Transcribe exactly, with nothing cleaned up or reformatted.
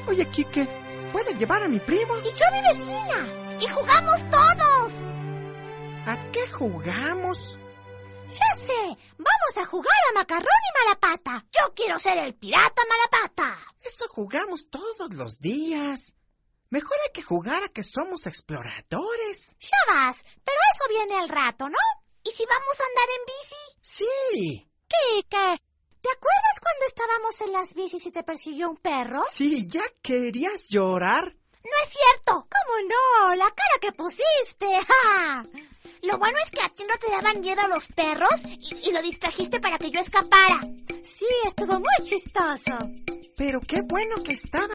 Oye, Quique, ¿puedes llevar a mi primo? Y yo a mi vecina. Y jugamos todos. ¿A qué jugamos? Ya sé, vamos a jugar a Macarrón y Malapata. Yo quiero ser el pirata Malapata. Eso jugamos todos los días. Mejor hay que jugar a que somos exploradores. Ya vas, pero eso viene al rato, ¿no? ¿Y si vamos a andar en bici? Sí. Quique, ¿te acuerdas cuando estábamos en las bicis y te persiguió un perro? Sí, ¿ya querías llorar? No es cierto. ¿Cómo no? La cara que pusiste. ¡Ja! Lo bueno es que a ti no te daban miedo los perros y, y lo distrajiste para que yo escapara. Sí, estuvo muy chistoso. Pero qué bueno que estaba